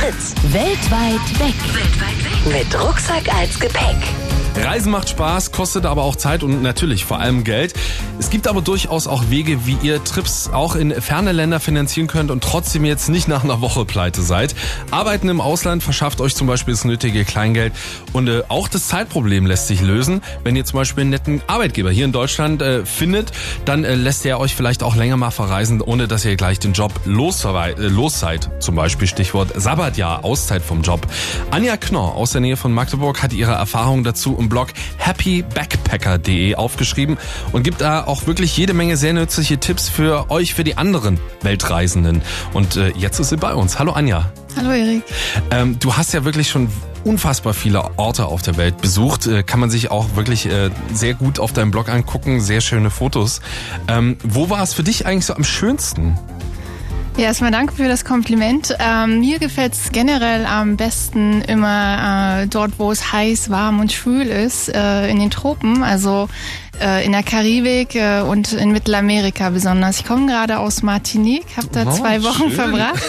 Fritz. Weltweit weg. Mit Rucksack als Gepäck. Reisen macht Spaß, kostet aber auch Zeit und natürlich vor allem Geld. Es gibt aber durchaus auch Wege, wie ihr Trips auch in ferne Länder finanzieren könnt und trotzdem jetzt nicht nach einer Woche pleite seid. Arbeiten im Ausland verschafft euch zum Beispiel das nötige Kleingeld und auch das Zeitproblem lässt sich lösen. Wenn ihr zum Beispiel einen netten Arbeitgeber hier in Deutschland findet, dann lässt er euch vielleicht auch länger mal verreisen, ohne dass ihr gleich den Job los seid. Zum Beispiel Stichwort Sabbatjahr, Auszeit vom Job. Anja Knorr aus der Nähe von Magdeburg hat ihre Erfahrungen dazu im Blog happybackpacker.de aufgeschrieben und gibt da auch wirklich jede Menge sehr nützliche Tipps für euch, für die anderen Weltreisenden. Und jetzt ist sie bei uns. Hallo Anja. Hallo Erik. Du hast ja wirklich schon unfassbar viele Orte auf der Welt besucht. Kann man sich auch wirklich sehr gut auf deinem Blog angucken. Sehr schöne Fotos. Wo war es für dich eigentlich so am schönsten? Ja, erstmal danke für das Kompliment. Mir gefällt es generell am besten immer dort, wo es heiß, warm und schwül ist, in den Tropen, also in der Karibik und in Mittelamerika besonders. Ich komme gerade aus Martinique, habe da 2 Wochen schön. verbracht.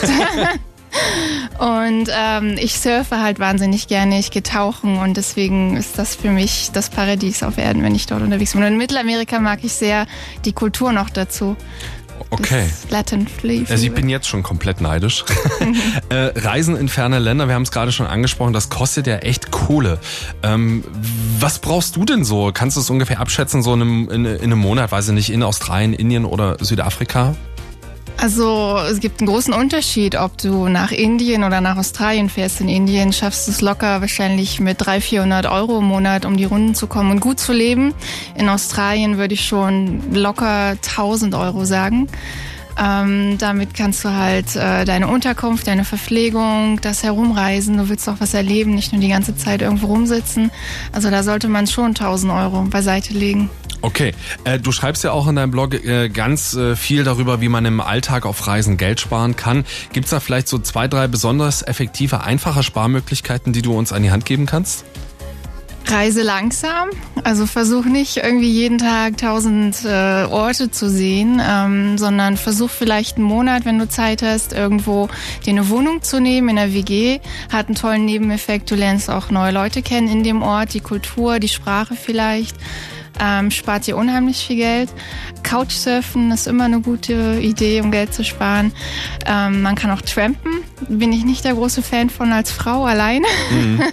Und ich surfe halt wahnsinnig gerne, ich gehe tauchen und deswegen ist das für mich das Paradies auf Erden, wenn ich dort unterwegs bin. Und in Mittelamerika mag ich sehr die Kultur noch dazu. Okay. Latin Flavor. Also ich bin jetzt schon komplett neidisch. Reisen in ferne Länder, wir haben es gerade schon angesprochen, das kostet ja echt Kohle. Was brauchst du denn so? Kannst du es ungefähr abschätzen, so in einem Monat, weiß ich nicht, in Australien, Indien oder Südafrika? Also es gibt einen großen Unterschied, ob du nach Indien oder nach Australien fährst. In Indien schaffst du es locker wahrscheinlich mit 300-400 Euro im Monat, um die Runden zu kommen und gut zu leben. In Australien würde ich schon locker 1000 Euro sagen. Damit kannst du halt deine Unterkunft, deine Verpflegung, das Herumreisen, du willst auch was erleben, nicht nur die ganze Zeit irgendwo rumsitzen. Also da sollte man schon 1000 Euro beiseite legen. Okay, du schreibst ja auch in deinem Blog ganz viel darüber, wie man im Alltag auf Reisen Geld sparen kann. Gibt's da vielleicht so 2, 3 besonders effektive, einfache Sparmöglichkeiten, die du uns an die Hand geben kannst? Reise langsam, also versuch nicht irgendwie jeden Tag 1000 Orte zu sehen, sondern versuch vielleicht einen Monat, wenn du Zeit hast, irgendwo dir eine Wohnung zu nehmen in der WG. Hat einen tollen Nebeneffekt, du lernst auch neue Leute kennen in dem Ort, die Kultur, die Sprache vielleicht. Spart dir unheimlich viel Geld. Couchsurfen ist immer eine gute Idee, um Geld zu sparen. Man kann auch trampen. Bin ich nicht der große Fan von als Frau alleine. Mhm.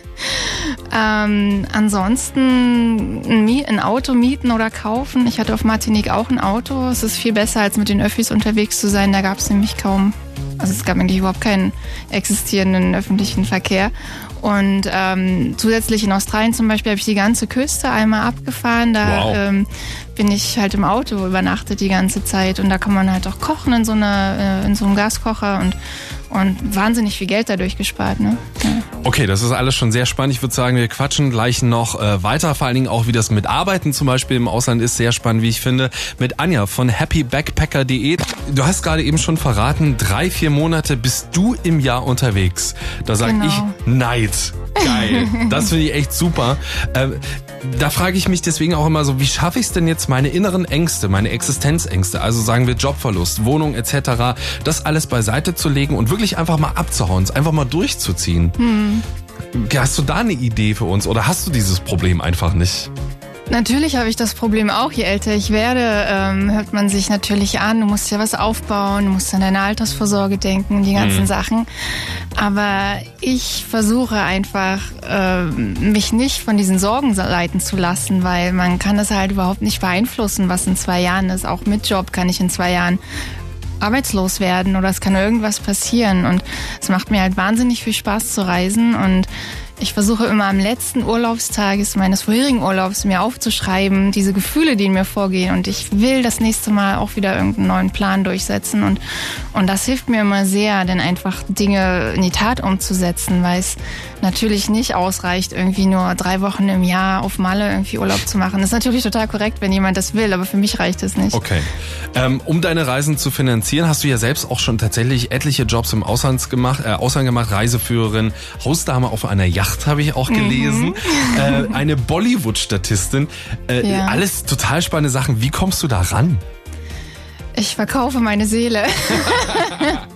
Ansonsten ein Auto mieten oder kaufen. Ich hatte auf Martinique auch ein Auto. Es ist viel besser, als mit den Öffis unterwegs zu sein. Da gab es nämlich kaum, also es gab eigentlich überhaupt keinen existierenden öffentlichen Verkehr. Und zusätzlich in Australien zum Beispiel habe ich die ganze Küste einmal abgefahren. Da bin ich halt im Auto übernachtet die ganze Zeit. Und da kann man halt auch kochen in so einem Gaskocher und wahnsinnig viel Geld dadurch gespart. Ne? Ja. Okay, das ist alles schon sehr spannend. Ich würde sagen, wir quatschen gleich noch weiter. Vor allen Dingen auch, wie das mit Arbeiten zum Beispiel im Ausland ist. Sehr spannend, wie ich finde. Mit Anja von happybackpacker.de. Du hast gerade eben schon verraten, 3-4 Monate bist du im Jahr unterwegs. Da sage ich Neid. Geil. Das finde ich echt super. Da frage ich mich deswegen auch immer so, wie schaffe ich es denn jetzt, meine inneren Ängste, meine Existenzängste, also sagen wir Jobverlust, Wohnung etc., das alles beiseite zu legen und wirklich einfach mal abzuhauen, es einfach mal durchzuziehen. Hast du da eine Idee für uns oder hast du dieses Problem einfach nicht? Natürlich habe ich das Problem auch. Je älter ich werde, hört man sich natürlich an, du musst ja was aufbauen, du musst an deine Altersvorsorge denken, die ganzen Sachen. Aber ich versuche einfach, mich nicht von diesen Sorgen leiten zu lassen, weil man kann das halt überhaupt nicht beeinflussen, was in 2 Jahren ist. Auch mit Job kann ich in 2 Jahren arbeitslos werden oder es kann irgendwas passieren. Und es macht mir halt wahnsinnig viel Spaß zu reisen und ich versuche immer am letzten Urlaubstag meines vorherigen Urlaubs mir aufzuschreiben, diese Gefühle, die in mir vorgehen. Und ich will das nächste Mal auch wieder irgendeinen neuen Plan durchsetzen. Und das hilft mir immer sehr, denn einfach Dinge in die Tat umzusetzen, weil es natürlich nicht ausreicht, irgendwie nur 3 Wochen im Jahr auf Malle irgendwie Urlaub zu machen. Das ist natürlich total korrekt, wenn jemand das will, aber für mich reicht es nicht. Okay. Um deine Reisen zu finanzieren, hast du ja selbst auch schon tatsächlich etliche Jobs im Ausland gemacht, Reiseführerin, Hausdame auf einer Yacht habe ich auch gelesen, eine Bollywood-Statistin, alles total spannende Sachen. Wie kommst du da ran? Ich verkaufe meine Seele.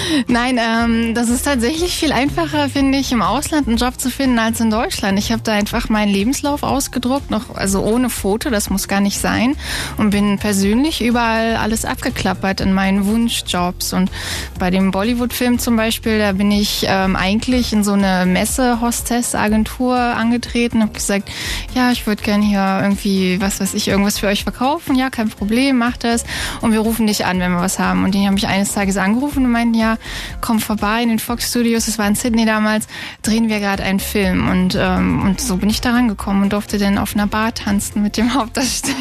Nein, das ist tatsächlich viel einfacher, finde ich, im Ausland einen Job zu finden als in Deutschland. Ich habe da einfach meinen Lebenslauf ausgedruckt, also ohne Foto, das muss gar nicht sein, und bin persönlich überall alles abgeklappert in meinen Wunschjobs. Und bei dem Bollywood-Film zum Beispiel, da bin ich eigentlich in so eine Messe-Hostess-Agentur angetreten, habe gesagt, ja, ich würde gerne hier irgendwie, irgendwas für euch verkaufen. Ja, kein Problem, mach das. Und wir rufen dich an, wenn wir was haben. Und die haben mich eines Tages angerufen und meinten, ja, komm vorbei in den Fox Studios, das war in Sydney damals, drehen wir gerade einen Film. Und so bin ich da rangekommen und durfte dann auf einer Bar tanzen mit dem Hauptdarsteller.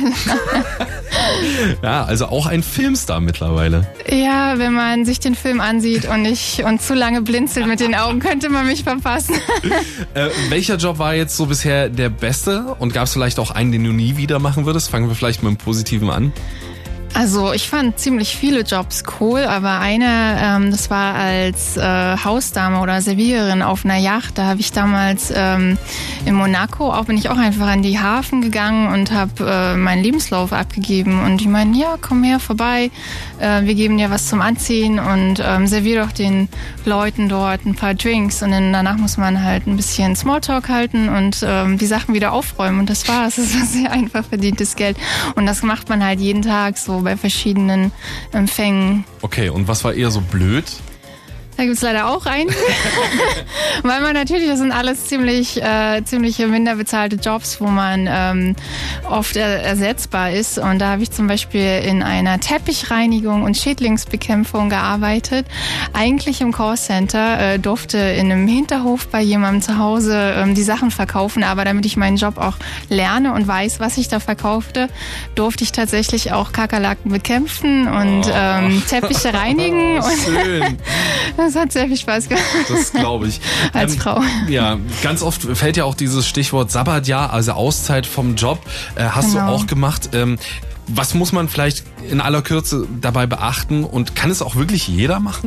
Ja, also auch ein Filmstar mittlerweile. Ja, wenn man sich den Film ansieht und zu lange blinzelt mit den Augen, könnte man mich verpassen. Welcher Job war jetzt so bisher der beste? Und gab es vielleicht auch einen, den du nie wieder machen würdest? Fangen wir vielleicht mit dem Positiven an. Also ich fand ziemlich viele Jobs cool, aber einer, das war als Hausdame oder Serviererin auf einer Yacht. Da habe ich damals in Monaco, bin ich auch einfach an die Hafen gegangen und habe meinen Lebenslauf abgegeben. Und die meinten, ja, komm her vorbei, wir geben dir was zum Anziehen und servier doch den Leuten dort ein paar Drinks. Und dann danach muss man halt ein bisschen Smalltalk halten und die Sachen wieder aufräumen. Und das war's. Das war sehr einfach verdientes Geld. Und das macht man halt jeden Tag so bei verschiedenen Empfängen. Okay, und was war eher so blöd? Da gibt's leider auch einen. Weil man natürlich, das sind alles ziemliche minder bezahlte Jobs, wo man oft ersetzbar ist. Und da habe ich zum Beispiel in einer Teppichreinigung und Schädlingsbekämpfung gearbeitet. Eigentlich im Callcenter, durfte in einem Hinterhof bei jemandem zu Hause die Sachen verkaufen. Aber damit ich meinen Job auch lerne und weiß, was ich da verkaufte, durfte ich tatsächlich auch Kakerlaken bekämpfen und Teppiche reinigen. Schön. Das hat sehr viel Spaß gemacht. Das glaube ich. Als Frau. Ja, ganz oft fällt ja auch dieses Stichwort Sabbatjahr, also Auszeit vom Job. Hast du auch gemacht. Was muss man vielleicht in aller Kürze dabei beachten und kann es auch wirklich jeder machen?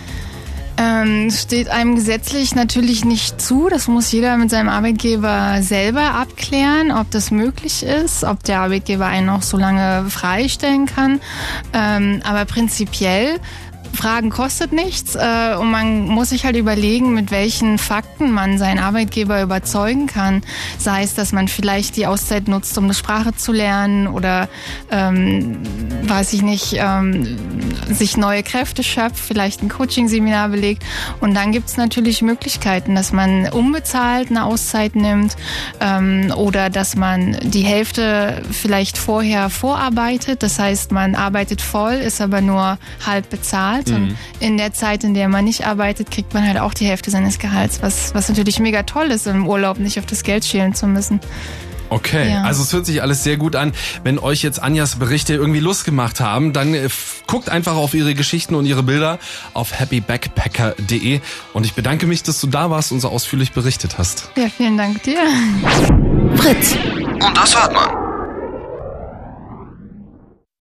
Steht einem gesetzlich natürlich nicht zu. Das muss jeder mit seinem Arbeitgeber selber abklären, ob das möglich ist, ob der Arbeitgeber einen auch so lange freistellen kann. Aber prinzipiell, Fragen kostet nichts und man muss sich halt überlegen, mit welchen Fakten man seinen Arbeitgeber überzeugen kann. Sei es, dass man vielleicht die Auszeit nutzt, um eine Sprache zu lernen oder, sich neue Kräfte schöpft, vielleicht ein Coaching-Seminar belegt. Und dann gibt es natürlich Möglichkeiten, dass man unbezahlt eine Auszeit nimmt oder dass man die Hälfte vielleicht vorher vorarbeitet. Das heißt, man arbeitet voll, ist aber nur halb bezahlt. Und in der Zeit, in der man nicht arbeitet, kriegt man halt auch die Hälfte seines Gehalts, was natürlich mega toll ist, im Urlaub nicht auf das Geld schälen zu müssen. Okay, ja. Also es hört sich alles sehr gut an. Wenn euch jetzt Anjas Berichte irgendwie Lust gemacht haben, dann guckt einfach auf ihre Geschichten und ihre Bilder auf happybackpacker.de. Und ich bedanke mich, dass du da warst und so ausführlich berichtet hast. Ja, vielen Dank dir. Fritz. Und das hört man.